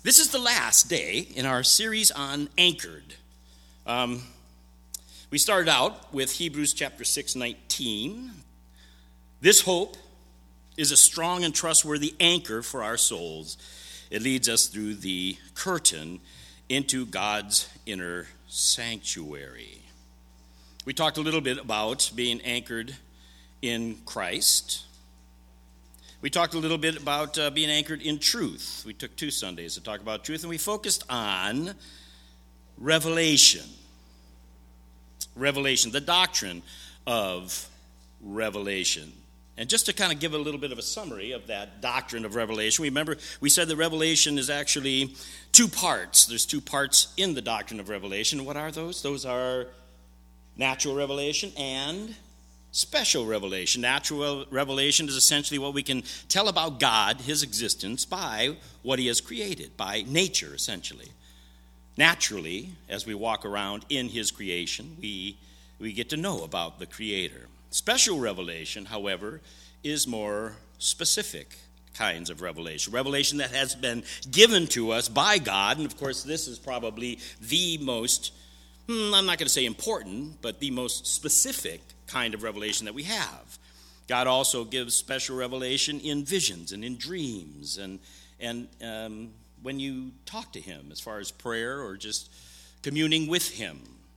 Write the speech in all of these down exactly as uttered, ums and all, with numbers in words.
This is the last day in our series on Anchored. Um, we started out with Hebrews chapter six nineteen. This hope is a strong and trustworthy anchor for our souls. It leads us through the curtain into God's inner sanctuary. We talked a little bit about being anchored in Christ. We talked a little bit about uh, being anchored in truth. We took two Sundays to talk about truth, and we focused on revelation. Revelation, the doctrine of revelation. And just to kind of give a little bit of a summary of that doctrine of revelation, remember we said that revelation is actually two parts. There's two parts in the doctrine of revelation. What are those? Those are natural revelation and special revelation. Natural revelation is essentially what we can tell about God, his existence, by what he has created, by nature, essentially. Naturally, as we walk around in his creation, we, we get to know about the Creator. Special revelation, however, is more specific kinds of revelation. Revelation that has been given to us by God, and of course this is probably the most, hmm, I'm not going to say important, but the most specific kind of revelation that we have. God also gives special revelation in visions and in dreams and and um, when you talk to him, as far as prayer or just communing with him.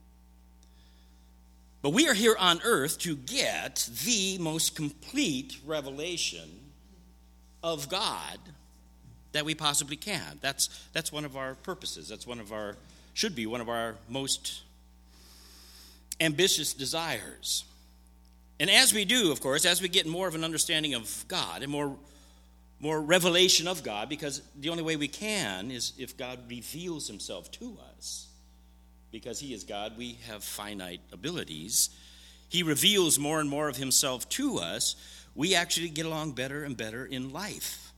But we are here on earth to get the most complete revelation of God that we possibly can. That's that's one of our purposes. That's one of our, should be one of our most ambitious desires. And as we do, of course, as we get more of an understanding of God and more, more revelation of God, because the only way we can is if God reveals himself to us. Because he is God, we have finite abilities. He reveals more and more of himself to us. We actually get along better and better in life.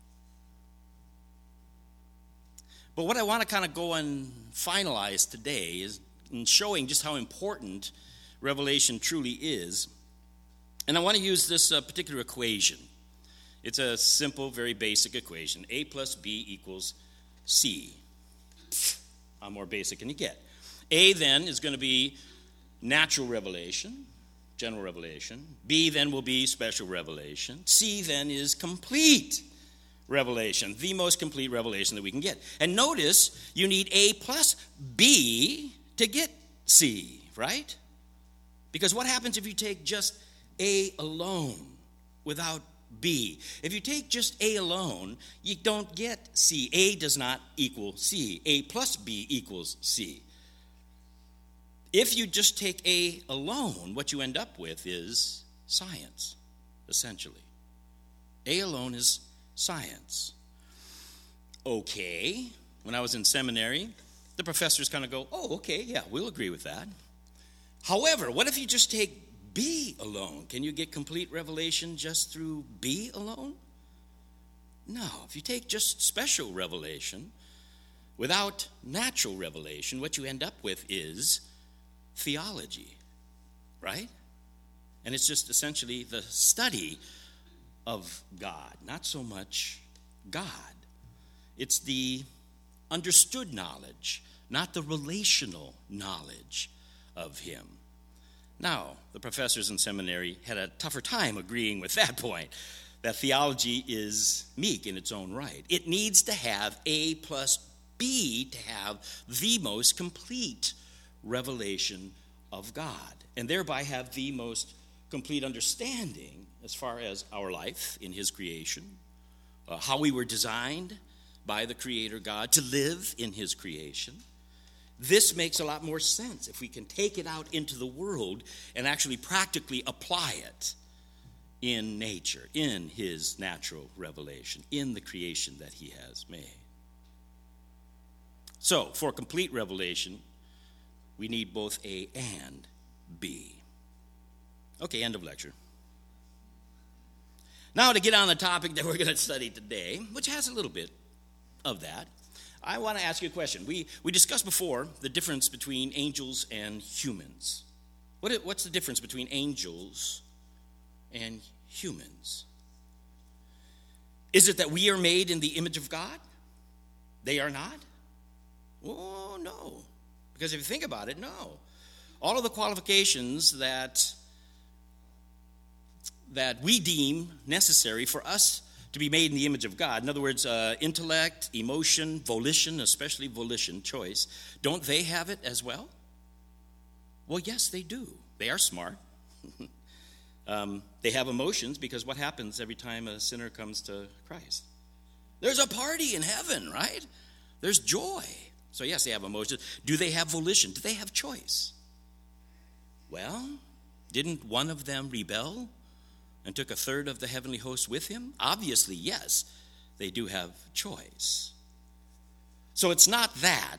But what I want to kind of go and finalize today is in showing just how important revelation truly is. And I want to use this uh, particular equation. It's a simple, very basic equation. A plus B equals C. How more basic can you get? A then is going to be natural revelation, general revelation. B then will be special revelation. C then is complete revelation, the most complete revelation that we can get. And notice you need A plus B to get C, right? Because what happens if you take just A alone without B? If you take just A alone, you don't get C. A does not equal C. A plus B equals C. If you just take A alone, what you end up with is science, essentially. A alone is science. Okay, when I was in seminary, the professors kind of go, oh, okay, yeah, we'll agree with that. However, what if you just take B alone? Can you get complete revelation just through B alone? No. If you take just special revelation without natural revelation, what you end up with is theology, right? And it's just essentially the study of God, not so much God. It's the understood knowledge, not the relational knowledge of him. Now, the professors in seminary had a tougher time agreeing with that point, that theology is meek in its own right. It needs to have A plus B to have the most complete revelation of God, and thereby have the most complete understanding as far as our life in his creation, uh, how we were designed by the Creator God to live in his creation. This makes a lot more sense if we can take it out into the world and actually practically apply it in nature, in his natural revelation, in the creation that he has made. So, for complete revelation, we need both A and B. Okay, end of lecture. Now to get on the topic that we're going to study today, which has a little bit of that, I want to ask you a question. We we discussed before the difference between angels and humans. What what's the difference between angels and humans? Is it that we are made in the image of God? They are not? Oh, no. Because if you think about it, no. All of the qualifications that, that we deem necessary for us to be made in the image of God, in other words, uh, intellect, emotion, volition, especially volition, choice, don't they have it as well? Well, yes, they do. They are smart. um, they have emotions, because what happens every time a sinner comes to Christ? There's a party in heaven, right? There's joy. So yes, they have emotions. Do they have volition? Do they have choice? Well, didn't one of them rebel and took a third of the heavenly host with him? Obviously, yes, they do have choice. So it's not that.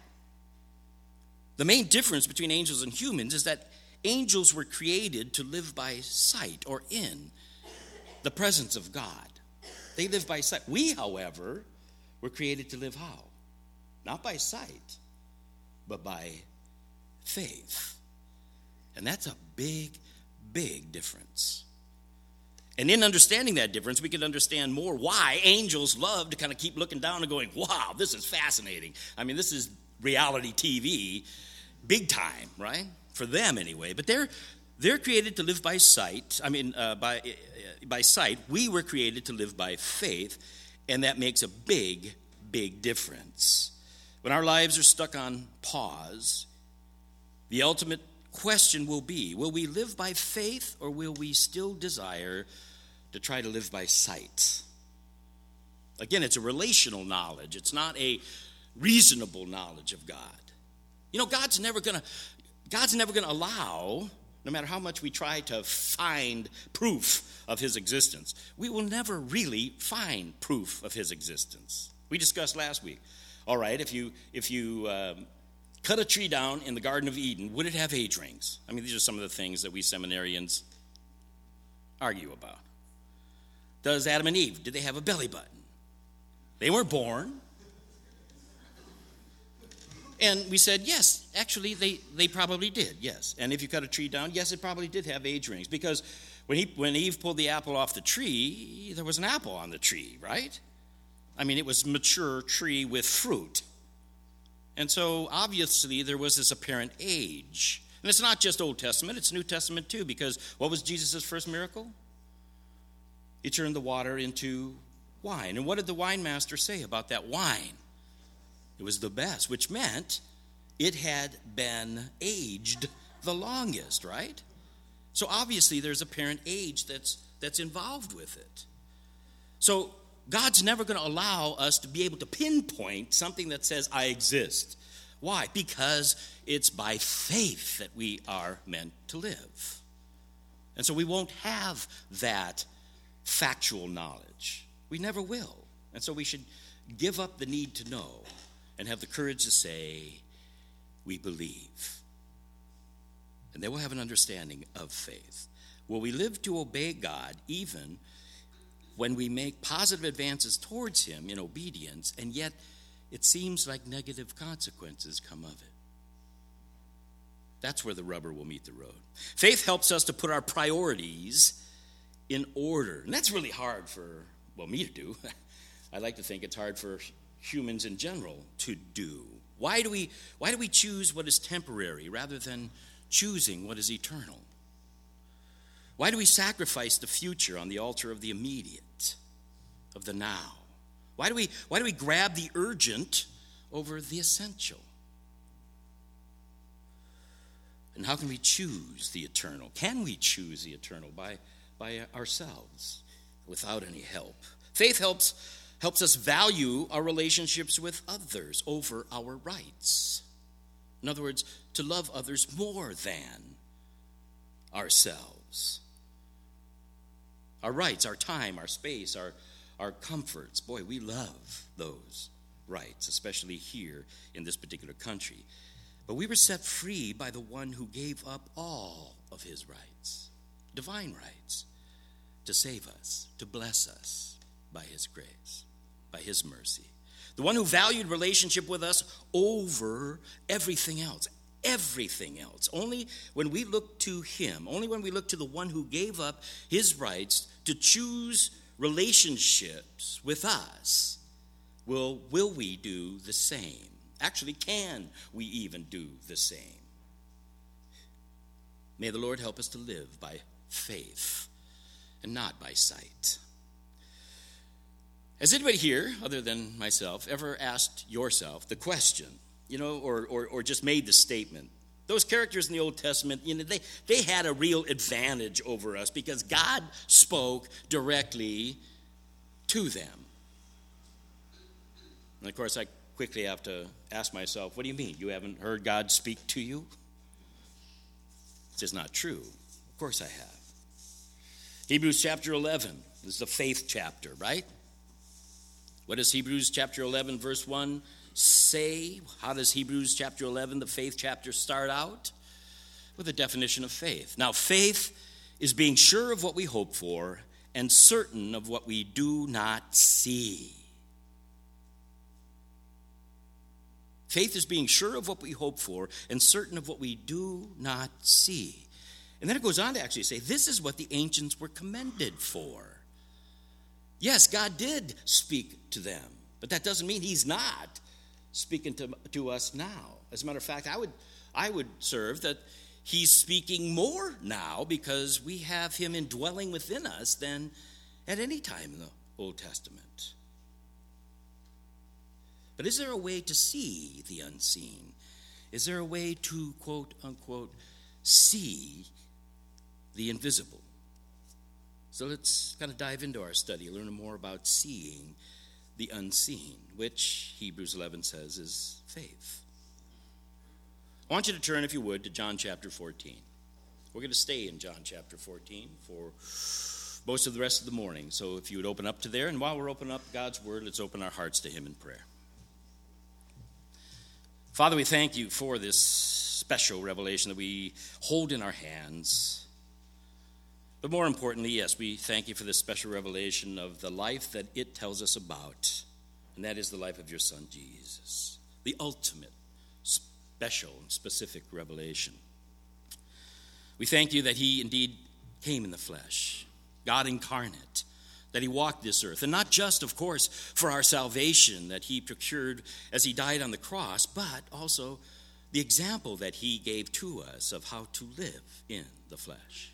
The main difference between angels and humans is that angels were created to live by sight, or in the presence of God. They live by sight. We, however, were created to live how? Not by sight, but by faith. And that's a big, big difference. And in understanding that difference, we can understand more why angels love to kind of keep looking down and going, wow, this is fascinating. I mean, this is reality T V, big time, right? For them anyway. But they're they're created to live by sight. I mean, uh, by uh, by sight. We were created to live by faith, and that makes a big, big difference. When our lives are stuck on pause, the ultimate question will be, will we live by faith, or will we still desire to try to live by sight? Again, it's a relational knowledge. It's not a reasonable knowledge of God. You know, God's never going to God's never going to allow, no matter how much we try to find proof of his existence, we will never really find proof of his existence. We discussed last week. All right, if you if you um, cut a tree down in the Garden of Eden, would it have age rings? I mean, these are some of the things that we seminarians argue about. Does Adam and Eve, did they have a belly button? They weren't born. And we said, yes, actually, they, they probably did, yes. And if you cut a tree down, yes, it probably did have age rings. Because when he when Eve pulled the apple off the tree, there was an apple on the tree, right? I mean, it was mature tree with fruit. And so, obviously, there was this apparent age. And it's not just Old Testament, it's New Testament too, because what was Jesus' first miracle? He turned the water into wine. And what did the wine master say about that wine? It was the best, which meant it had been aged the longest, right? So obviously there's apparent age that's that's involved with it. So God's never going to allow us to be able to pinpoint something that says, I exist. Why? Because it's by faith that we are meant to live. And so we won't have that factual knowledge. We never will. And so we should give up the need to know and have the courage to say, we believe. And then we'll have an understanding of faith. Will we live to obey God even when we make positive advances towards him in obedience, and yet it seems like negative consequences come of it? That's where the rubber will meet the road. Faith helps us to put our priorities in order. And that's really hard for, well, me to do. I like to think it's hard for humans in general to do. Why do we why do we choose what is temporary rather than choosing what is eternal? Why do we sacrifice the future on the altar of the immediate, of the now? Why do we why do we grab the urgent over the essential? And how can we choose the eternal? Can we choose the eternal by by ourselves without any help? Faith helps helps us value our relationships with others over our rights. In other words, to love others more than ourselves. Our rights, our time, our space, our, our comforts. Boy, we love those rights, especially here in this particular country. But we were set free by the one who gave up all of his rights, divine rights, to save us, to bless us by his grace, by his mercy. The one who valued relationship with us over everything else, everything else. Only when we look to him, only when we look to the one who gave up his rights to choose relationships with us, will, will we do the same? Actually, can we even do the same? May the Lord help us to live by faith and not by sight. Has anybody here, other than myself, ever asked yourself the question, you know, or, or, or just made the statement? Those characters in the Old Testament, you know, they, they had a real advantage over us because God spoke directly to them. And of course, I quickly have to ask myself, what do you mean? You haven't heard God speak to you? It's just not true. Of course I have. Hebrews chapter eleven. This is the faith chapter, right? What does Hebrews chapter eleven, verse one say? How does Hebrews chapter eleven, the faith chapter, start out? With a definition of faith. Now, faith is being sure of what we hope for and certain of what we do not see. Faith is being sure of what we hope for and certain of what we do not see. And then it goes on to actually say, this is what the ancients were commended for. Yes, God did speak to them, but that doesn't mean he's not speaking to, to us now. As a matter of fact, I would, I would serve that he's speaking more now because we have him indwelling within us than at any time in the Old Testament. But is there a way to see the unseen? Is there a way to, quote, unquote, see the invisible? So let's kind of dive into our study, learn more about seeing the unseen, which Hebrews eleven says is faith. I want you to turn, if you would, to John chapter fourteen. We're going to stay in John chapter fourteen for most of the rest of the morning. So if you would open up to there, and while we're opening up God's word, let's open our hearts to him in prayer. Father, we thank you for this special revelation that we hold in our hands. But more importantly, yes, we thank you for this special revelation of the life that it tells us about. And that is the life of your son, Jesus. The ultimate, special, and specific revelation. We thank you that he indeed came in the flesh, God incarnate, that he walked this earth. And not just, of course, for our salvation that he procured as he died on the cross, but also the example that he gave to us of how to live in the flesh.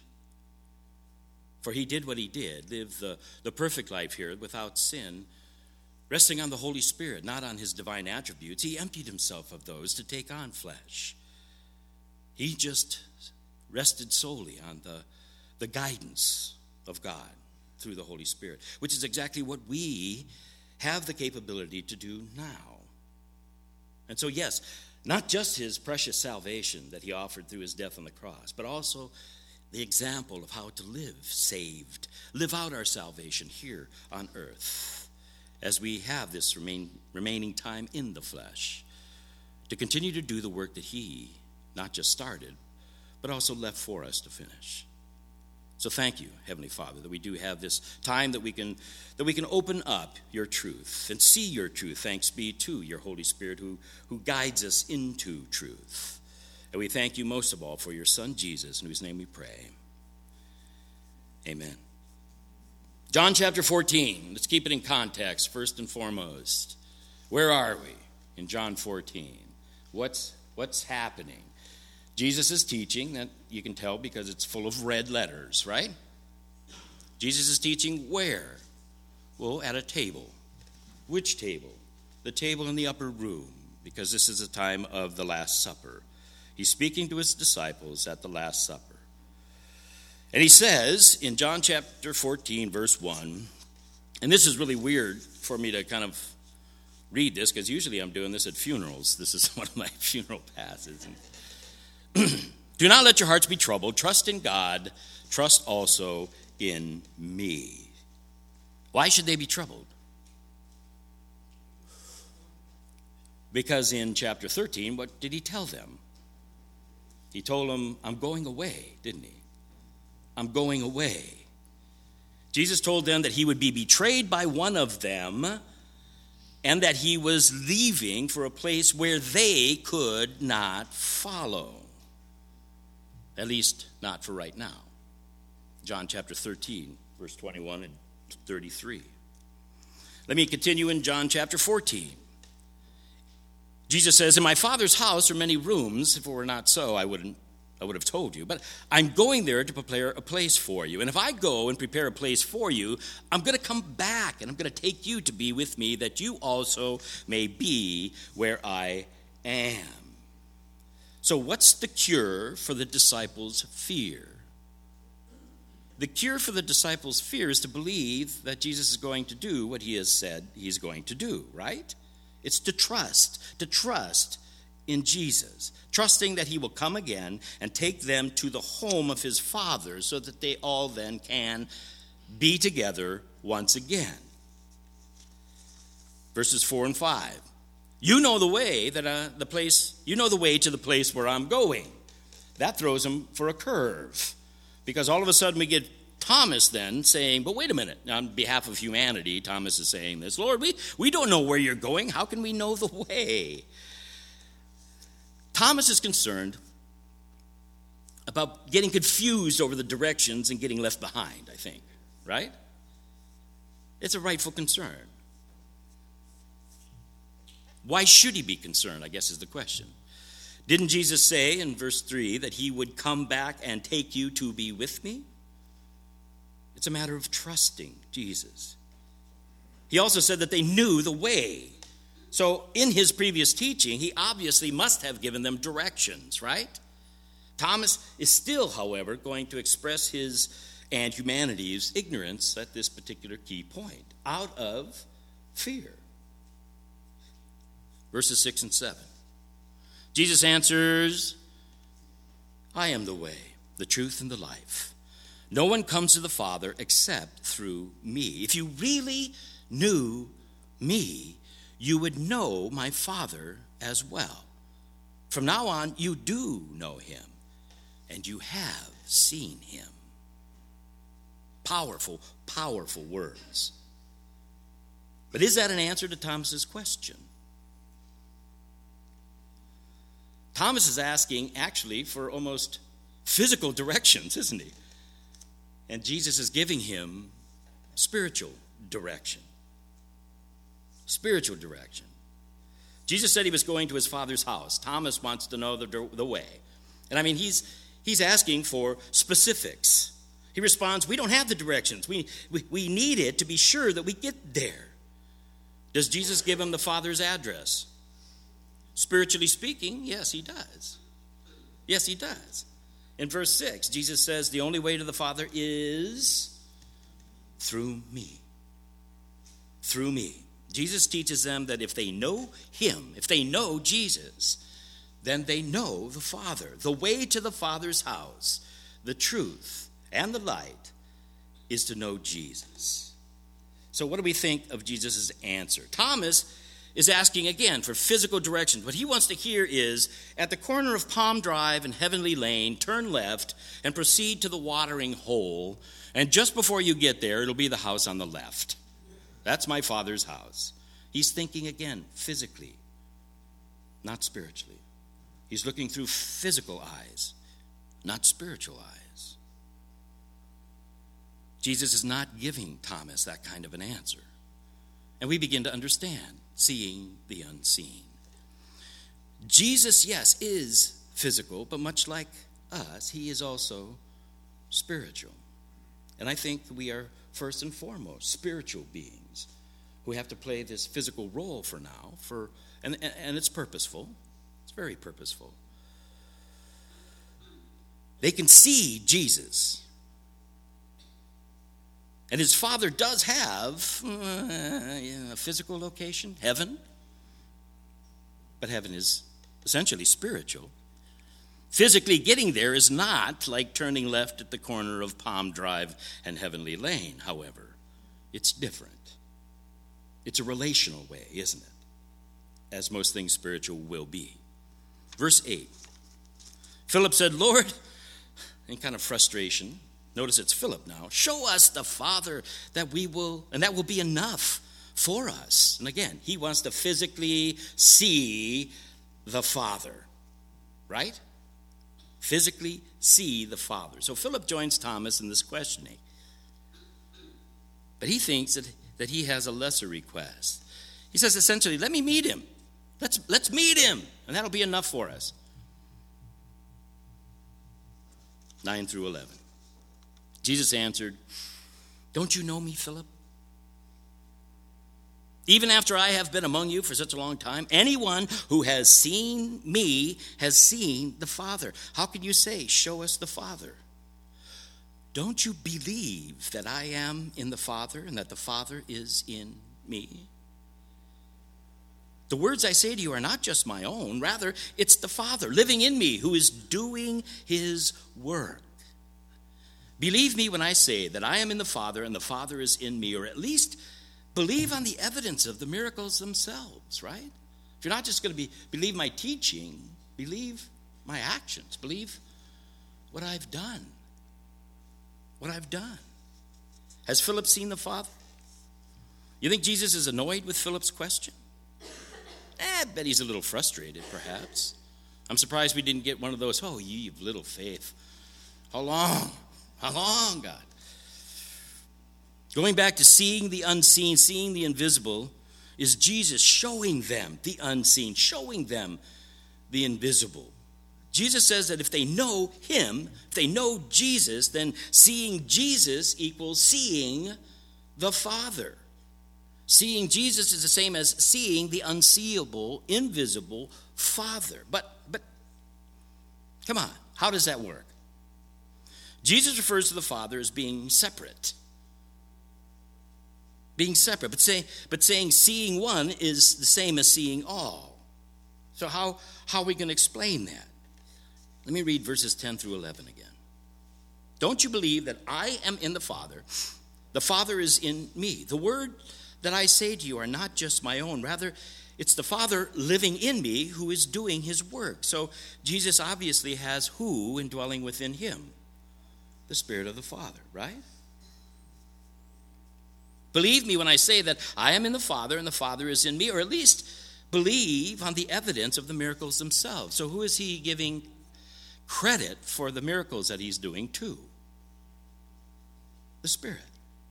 For he did what he did, lived the, the perfect life here without sin, resting on the Holy Spirit, not on his divine attributes. He emptied himself of those to take on flesh. He just rested solely on the, the guidance of God through the Holy Spirit, which is exactly what we have the capability to do now. And so, yes, not just his precious salvation that he offered through his death on the cross, but also the example of how to live saved, live out our salvation here on earth as we have this remain, remaining time in the flesh to continue to do the work that he not just started, but also left for us to finish. So thank you, Heavenly Father, that we do have this time that we can that we can open up your truth and see your truth. Thanks be to your Holy Spirit who, who guides us into truth. And we thank you most of all for your Son, Jesus, in whose name we pray. Amen. John chapter fourteen. Let's keep it in context first and foremost. Where are we in John fourteen? What's, what's happening? Jesus is teaching, that you can tell because it's full of red letters, right? Jesus is teaching where? Well, at a table. Which table? The table in the upper room, because this is a time of the Last Supper. He's speaking to his disciples at the Last Supper. And he says in John chapter fourteen, verse one, and this is really weird for me to kind of read this, because usually I'm doing this at funerals. This is one of my funeral passages. Do not let your hearts be troubled. Trust in God. Trust also in me. Why should they be troubled? Because in chapter thirteen, what did he tell them? He told them, I'm going away, didn't he? I'm going away. Jesus told them that he would be betrayed by one of them and that he was leaving for a place where they could not follow. At least not for right now. John chapter thirteen, verse twenty-one and thirty-three. Let me continue in John chapter fourteen. Jesus says, in my Father's house are many rooms. If it were not so, I wouldn't I would have told you. But I'm going there to prepare a place for you. And if I go and prepare a place for you, I'm going to come back, and I'm going to take you to be with me, that you also may be where I am. So what's the cure for the disciples' fear? The cure for the disciples' fear is to believe that Jesus is going to do what he has said he's going to do, right? It's to trust, to trust in Jesus, trusting that he will come again and take them to the home of his Father so that they all then can be together once again. Verses four and five. You know the way that uh, the place, you know the way to the place where I'm going. That throws them for a curve, because all of a sudden we get Thomas then saying, but wait a minute, on behalf of humanity, Thomas is saying this, Lord, we, we don't know where you're going. How can we know the way? Thomas is concerned about getting confused over the directions and getting left behind, I think, right? It's a rightful concern. Why should he be concerned, I guess is the question. Didn't Jesus say in verse three that he would come back and take you to be with me? It's a matter of trusting Jesus. He also said that they knew the way. So in his previous teaching, he obviously must have given them directions, right? Thomas is still, however, going to express his and humanity's ignorance at this particular key point, out of fear. Verses six and seven. Jesus answers, I am the way, the truth, and the life. No one comes to the Father except through me. If you really knew me, you would know my Father as well. From now on, you do know him, and you have seen him. Powerful, powerful words. But is that an answer to Thomas's question? Thomas is asking, actually, for almost physical directions, isn't he? And Jesus is giving him spiritual direction. Spiritual direction. Jesus said he was going to his Father's house. Thomas wants to know the, the way. And I mean, he's he's asking for specifics. He responds, we don't have the directions. We, we, we need it to be sure that we get there. Does Jesus give him the Father's address? Spiritually speaking, yes, he does. Yes, he does. In verse six, Jesus says, the only way to the Father is through me. Through me. Jesus teaches them that if they know him, if they know Jesus, then they know the Father. The way to the Father's house, the truth, and the light is to know Jesus. So what do we think of Jesus' answer? Thomas is asking again for physical directions. What he wants to hear is, at the corner of Palm Drive and Heavenly Lane, turn left and proceed to the watering hole. And just before you get there, it'll be the house on the left. That's my Father's house. He's thinking again, physically, not spiritually. He's looking through physical eyes, not spiritual eyes. Jesus is not giving Thomas that kind of an answer. And we begin to understand, seeing the unseen. Jesus, yes, is physical, but much like us, he is also spiritual. And I think we are first and foremost spiritual beings who have to play this physical role for now, for and, and it's purposeful. It's very purposeful. They can see Jesus. And his Father does have uh, a physical location, heaven. But heaven is essentially spiritual. Physically getting there is not like turning left at the corner of Palm Drive and Heavenly Lane, however. It's different. It's a relational way, isn't it? As most things spiritual will be. Verse eight. Philip said, Lord, in kind of frustration, notice it's Philip now, show us the Father that we will, and that will be enough for us. And again, he wants to physically see the Father, right? Physically see the Father. So Philip joins Thomas in this questioning. But he thinks that, that he has a lesser request. He says essentially, let me meet him. Let's, let's meet him, and that'll be enough for us. nine through eleven. Jesus answered, don't you know me, Philip? Even after I have been among you for such a long time, anyone who has seen me has seen the Father. How can you say, show us the Father? Don't you believe that I am in the Father and that the Father is in me? The words I say to you are not just my own. Rather, it's the Father living in me who is doing his work. Believe me when I say that I am in the Father and the Father is in me, or at least believe on the evidence of the miracles themselves, right? If you're not just going to be believe my teaching, believe my actions. Believe what I've done. What I've done. Has Philip seen the Father? You think Jesus is annoyed with Philip's question? Eh, I bet he's a little frustrated, perhaps. I'm surprised we didn't get one of those, oh, ye of little faith. How long? How long, God? Going back to seeing the unseen, seeing the invisible, is Jesus showing them the unseen, showing them the invisible. Jesus says that if they know him, if they know Jesus, then seeing Jesus equals seeing the Father. Seeing Jesus is the same as seeing the unseeable, invisible Father. But, but, come on, how does that work? Jesus refers to the Father as being separate. Being separate, but, say, but saying seeing one is the same as seeing all. So how, how are we going to explain that? Let me read verses ten through eleven again. Don't you believe that I am in the Father? The Father is in me. The word that I say to you are not just my own. Rather, it's the Father living in me who is doing his work. So Jesus obviously has who indwelling within him? The Spirit of the Father, right? Believe me when I say that I am in the Father and the Father is in me, or at least believe on the evidence of the miracles themselves. So who is he giving credit for the miracles that he's doing to? The Spirit.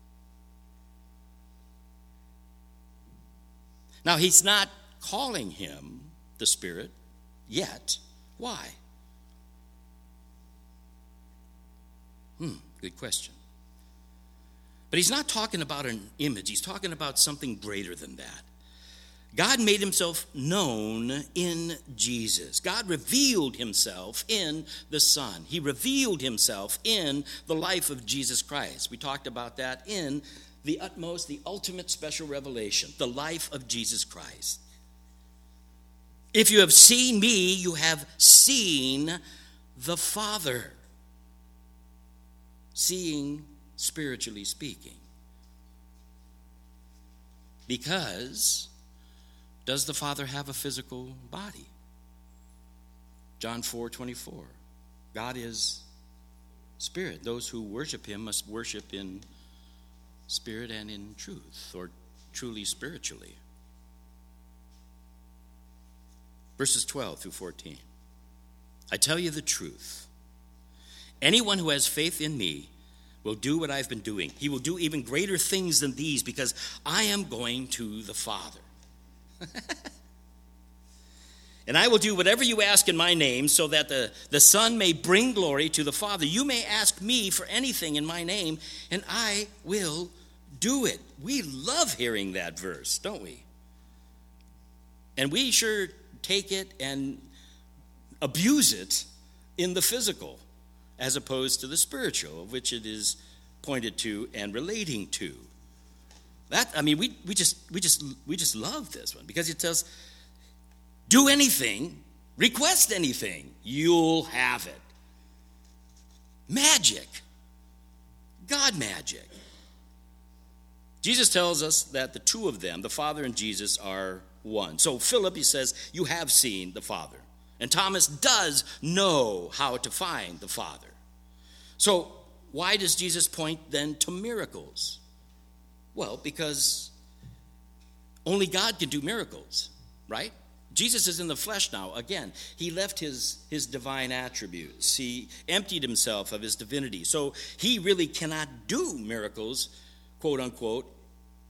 Now, he's not calling him the Spirit yet. Why? Hmm, good question. But he's not talking about an image. He's talking about something greater than that. God made himself known in Jesus. God revealed himself in the Son. He revealed himself in the life of Jesus Christ. We talked about that in the utmost, the ultimate special revelation, the life of Jesus Christ. If you have seen me, you have seen the Father. Seeing, spiritually speaking. Because, does the Father have a physical body? John four twenty-four. God is spirit. Those who worship him must worship in spirit and in truth, or truly spiritually. Verses twelve through fourteen. I tell you the truth. Anyone who has faith in me will do what I've been doing. He will do even greater things than these because I am going to the Father. And I will do whatever you ask in my name so that the, the Son may bring glory to the Father. You may ask me for anything in my name, and I will do it. We love hearing that verse, don't we? And we sure take it and abuse it in the physical, as opposed to the spiritual, of which it is pointed to and relating to. That, I mean, we, we just we just we just love this one because it says, do anything, request anything, you'll have it. Magic. God magic. Jesus tells us that the two of them, the Father and Jesus, are one. So Philip, he says, you have seen the Father. And Thomas does know how to find the Father. So why does Jesus point then to miracles? Well, because only God can do miracles, right? Jesus is in the flesh now. Again, he left his, his divine attributes. He emptied himself of his divinity. So he really cannot do miracles, quote unquote,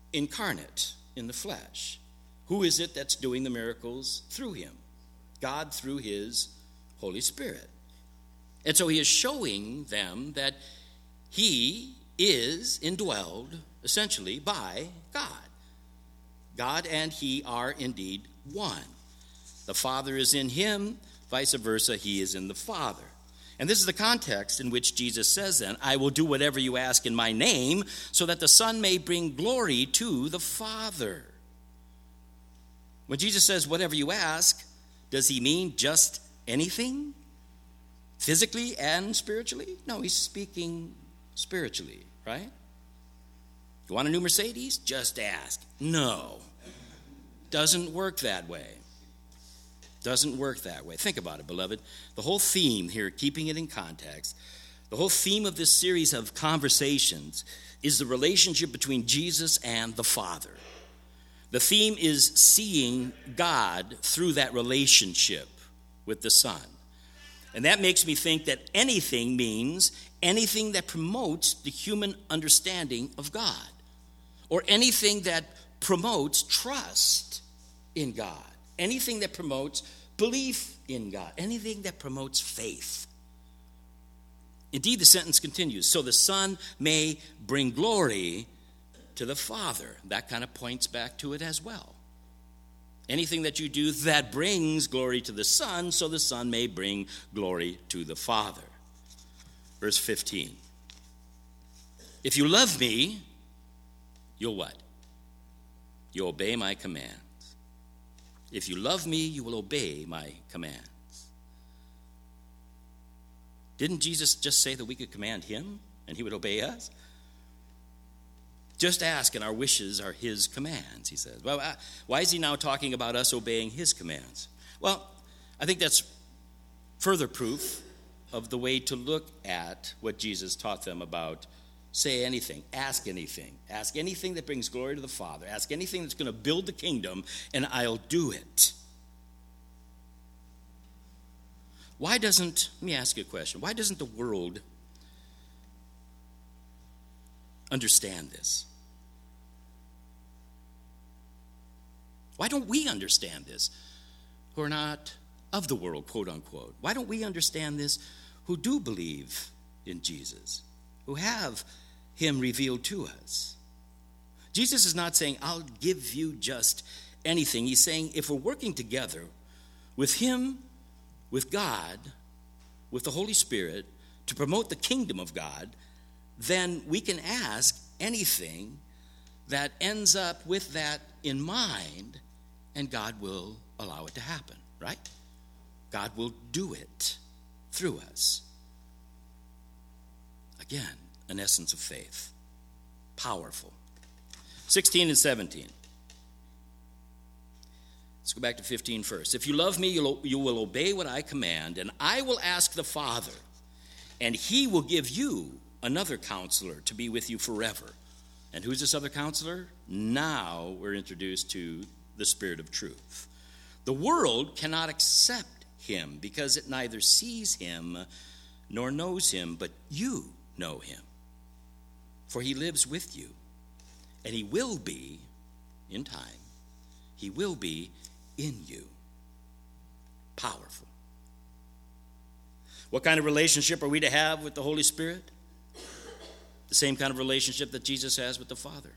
incarnate in the flesh. Who is it that's doing the miracles through him? God through his Holy Spirit. And so he is showing them that he is indwelled essentially by God. God and he are indeed one. The Father is in him, vice versa, he is in the Father. And this is the context in which Jesus says then, I will do whatever you ask in my name, so that the Son may bring glory to the Father. When Jesus says whatever you ask, does he mean just anything? Physically and spiritually? No, he's speaking spiritually, right? You want a new Mercedes? Just ask. No. Doesn't work that way. Doesn't work that way. Think about it, beloved. The whole theme here, keeping it in context, the whole theme of this series of conversations is the relationship between Jesus and the Father. The theme is seeing God through that relationship with the Son. And that makes me think that anything means anything that promotes the human understanding of God, or anything that promotes trust in God, anything that promotes belief in God, anything that promotes faith. Indeed, the sentence continues, so the Son may bring glory to the Father. That kind of points back to it as well. Anything that you do that brings glory to the Son, so the Son may bring glory to the Father. Verse fifteen. If you love me, you'll what? You'll obey my commands. If you love me, you will obey my commands. Didn't Jesus just say that we could command him and he would obey us? Just ask, and our wishes are his commands, he says. Well, why is he now talking about us obeying his commands? Well, I think that's further proof of the way to look at what Jesus taught them about say anything, ask anything, ask anything that brings glory to the Father, ask anything that's going to build the kingdom, and I'll do it. Why doesn't, let me ask you a question, why doesn't the world understand this? Why don't we understand this, who are not of the world, quote unquote? Why don't we understand this, who do believe in Jesus, who have him revealed to us? Jesus is not saying, I'll give you just anything. He's saying, if we're working together with him, with God, with the Holy Spirit, to promote the kingdom of God, then we can ask anything that ends up with that in mind, and God will allow it to happen, right? God will do it through us. Again, an essence of faith. Powerful. sixteen and seventeen. Let's go back to fifteen first. If you love me, you'll, you will obey what I command, and I will ask the Father, and he will give you another counselor to be with you forever. And who's this other counselor? Now we're introduced to the Spirit of truth. The world cannot accept him because it neither sees him nor knows him, but you know him. For he lives with you, and he will be, in time, he will be in you. Powerful. What kind of relationship are we to have with the Holy Spirit? The same kind of relationship that Jesus has with the Father.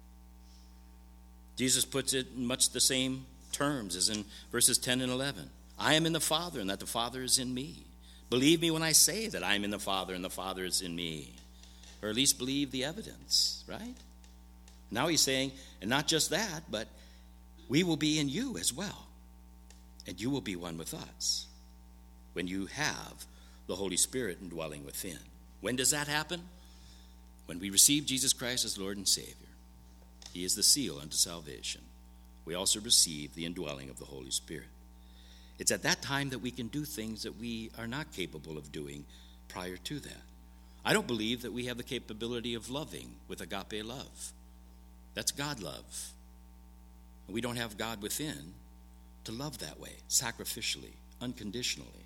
Jesus puts it in much the same terms as in verses ten and eleven. I am in the Father, and that the Father is in me. Believe me when I say that I am in the Father, and the Father is in me. Or at least believe the evidence, right? Now he's saying, and not just that, but we will be in you as well. And you will be one with us when you have the Holy Spirit indwelling within. When does that happen? When we receive Jesus Christ as Lord and Savior. He is the seal unto salvation. We also receive the indwelling of the Holy Spirit. It's at that time that we can do things that we are not capable of doing prior to that. I don't believe that we have the capability of loving with agape love. That's God love. We don't have God within to love that way, sacrificially, unconditionally.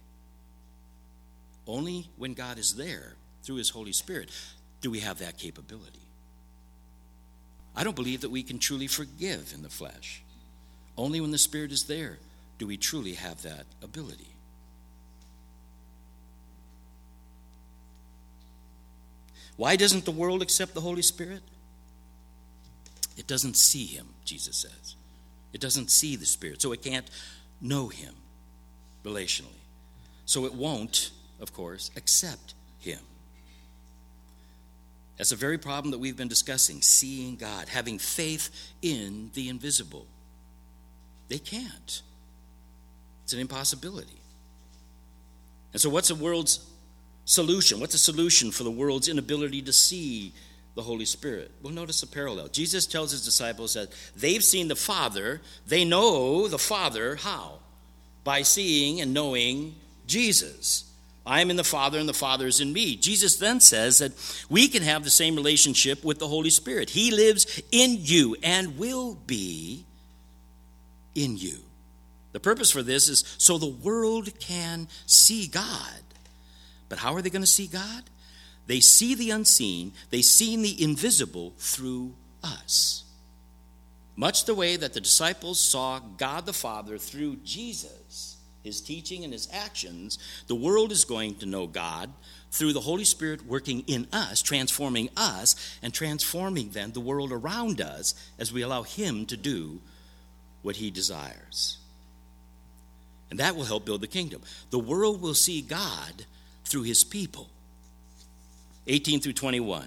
Only when God is there through his Holy Spirit do we have that capability. I don't believe that we can truly forgive in the flesh. Only when the Spirit is there do we truly have that ability. Why doesn't the world accept the Holy Spirit? It doesn't see him, Jesus says. It doesn't see the Spirit, so it can't know him relationally. So it won't, of course, accept him. That's a very problem that we've been discussing, seeing God, having faith in the invisible. They can't. It's an impossibility. And so what's the world's solution? What's the solution for the world's inability to see the Holy Spirit? Well, notice a parallel. Jesus tells his disciples that they've seen the Father. They know the Father how? By seeing and knowing Jesus. I am in the Father and the Father is in me. Jesus then says that we can have the same relationship with the Holy Spirit. He lives in you and will be in you. The purpose for this is so the world can see God. But how are they going to see God? They see the unseen. They see the invisible through us. Much the way that the disciples saw God the Father through Jesus, his teaching and his actions, the world is going to know God through the Holy Spirit working in us, transforming us, and transforming then the world around us as we allow him to do what he desires. And that will help build the kingdom. The world will see God through his people. eighteen through twenty-one.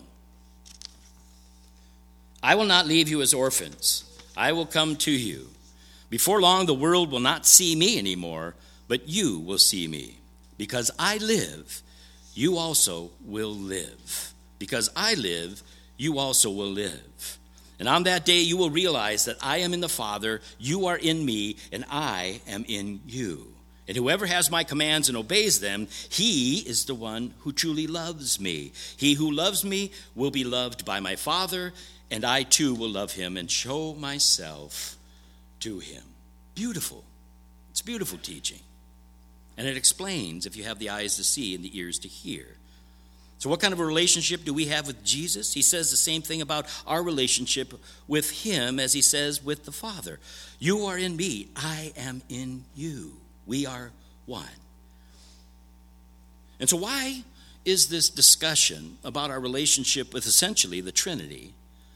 I will not leave you as orphans. I will come to you. Before long, the world will not see me anymore, but you will see me. Because I live, you also will live. Because I live, you also will live. And on that day, you will realize that I am in the Father, you are in me, and I am in you. And whoever has my commands and obeys them, he is the one who truly loves me. He who loves me will be loved by my Father, and I too will love him and show myself to him. Beautiful. It's beautiful teaching. And it explains if you have the eyes to see and the ears to hear. So what kind of a relationship do we have with Jesus? He says the same thing about our relationship with him as he says with the Father. You are in me, I am in you. We are one. And so why is this discussion about our relationship with essentially the Trinity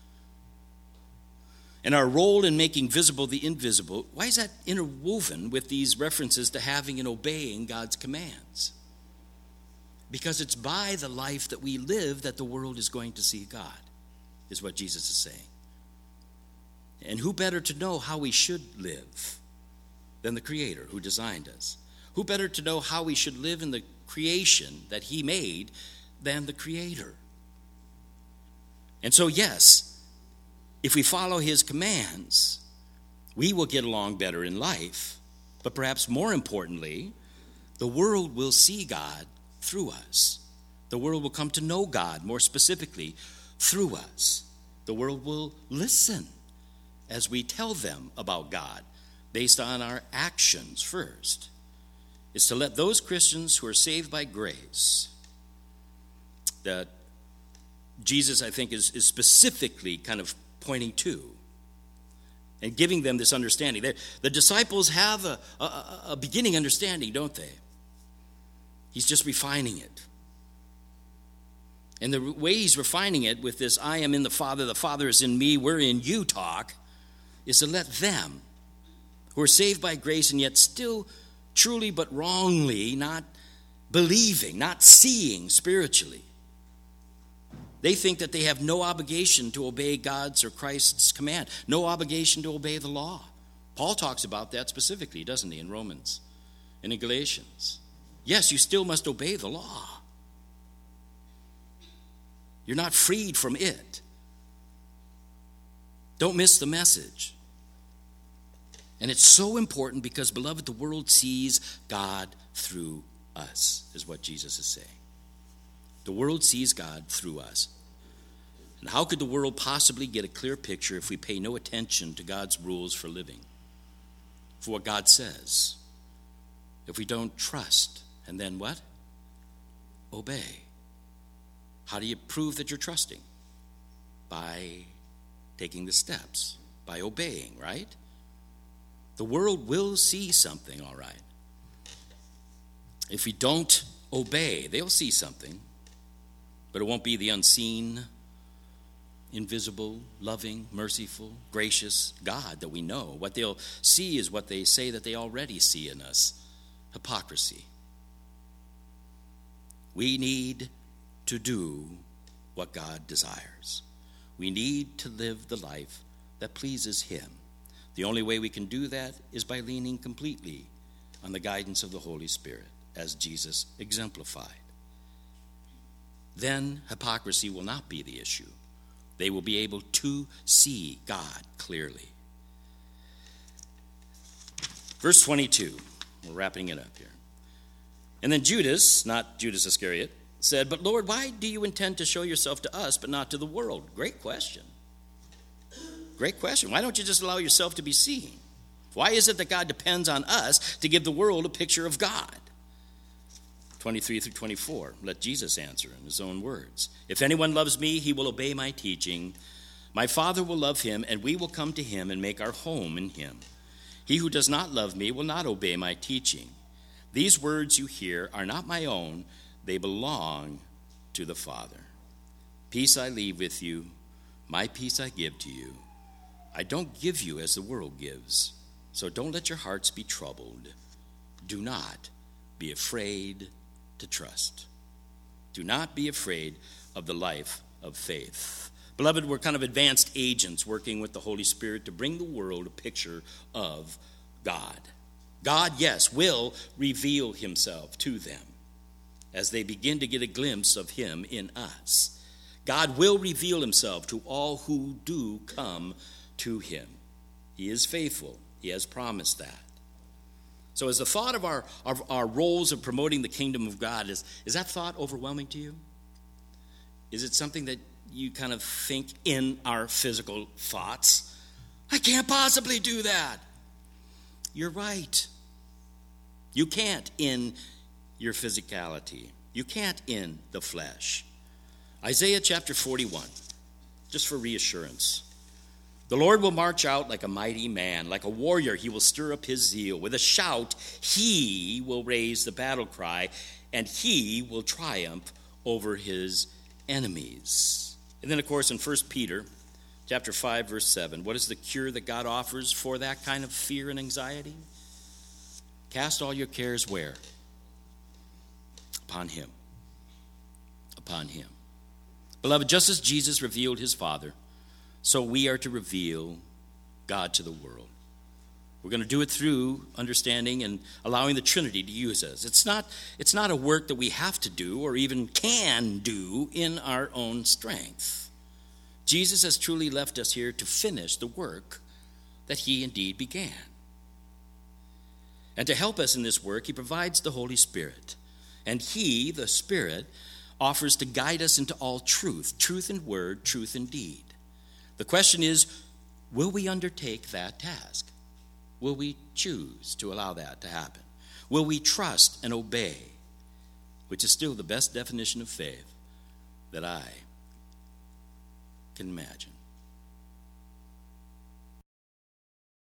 and our role in making visible the invisible, why is that interwoven with these references to having and obeying God's commands? Because it's by the life that we live that the world is going to see God, is what Jesus is saying. And who better to know how we should live than the Creator who designed us? Who better to know how we should live in the creation that he made than the Creator? And so, yes, if we follow his commands, we will get along better in life. But perhaps more importantly, the world will see God through us. The world will come to know God more specifically through us. The world will listen as we tell them about God based on our actions first. It's to let those Christians who are saved by grace that Jesus, I think, is, is specifically kind of pointing to and giving them this understanding. They're, the disciples have a, a, a beginning understanding, don't they? He's just refining it. And the way he's refining it with this, I am in the Father, the Father is in me, we're in you talk, is to let them who are saved by grace and yet still truly but wrongly not believing, not seeing spiritually. They think that they have no obligation to obey God's or Christ's command, no obligation to obey the law. Paul talks about that specifically, doesn't he, in Romans and in Galatians. Yes, you still must obey the law. You're not freed from it. Don't miss the message. And it's so important because, beloved, the world sees God through us, is what Jesus is saying. The world sees God through us. And how could the world possibly get a clear picture if we pay no attention to God's rules for living, for what God says? If we don't trust, and then what? Obey. How do you prove that you're trusting? By taking the steps, by obeying, right? The world will see something, all right. If we don't obey, they'll see something, but it won't be the unseen, invisible, loving, merciful, gracious God that we know. What they'll see is what they say that they already see in us: hypocrisy. We need to do what God desires. We need to live the life that pleases Him. The only way we can do that is by leaning completely on the guidance of the Holy Spirit, as Jesus exemplified. Then hypocrisy will not be the issue. They will be able to see God clearly. Verse twenty-two, we're wrapping it up here. And then Judas, not Judas Iscariot, said, "But Lord, why do you intend to show yourself to us but not to the world?" Great question. Great question. Why don't you just allow yourself to be seen? Why is it that God depends on us to give the world a picture of God? twenty-three through twenty-four, let Jesus answer in his own words. "If anyone loves me, he will obey my teaching. My Father will love him, and we will come to him and make our home in him. He who does not love me will not obey my teaching. These words you hear are not my own. They belong to the Father. Peace I leave with you. My peace I give to you. I don't give you as the world gives. So don't let your hearts be troubled. Do not be afraid to trust." Do not be afraid of the life of faith. Beloved, we're kind of advanced agents working with the Holy Spirit to bring the world a picture of God. God, yes, will reveal himself to them as they begin to get a glimpse of him in us. God will reveal himself to all who do come to him. He is faithful. He has promised that. So as the thought of our, of our roles of promoting the kingdom of God, is, is that thought overwhelming to you? Is it something that you kind of think in our physical thoughts? I can't possibly do that. You're right. You can't in your physicality. You can't in the flesh. Isaiah chapter forty-one, just for reassurance. "The Lord will march out like a mighty man, like a warrior he will stir up his zeal. With a shout he will raise the battle cry, and he will triumph over his enemies." And then, of course, in First Peter chapter five, verse seven, what is the cure that God offers for that kind of fear and anxiety? Cast all your cares where? Upon him. Upon him. Beloved, just as Jesus revealed his Father, so we are to reveal God to the world. We're going to do it through understanding and allowing the Trinity to use us. It's not, it's not a work that we have to do or even can do in our own strength. Jesus has truly left us here to finish the work that he indeed began. And to help us in this work, he provides the Holy Spirit. And he, the Spirit, offers to guide us into all truth, truth in word, truth in deed. The question is, will we undertake that task? Will we choose to allow that to happen? Will we trust and obey, which is still the best definition of faith that I can imagine?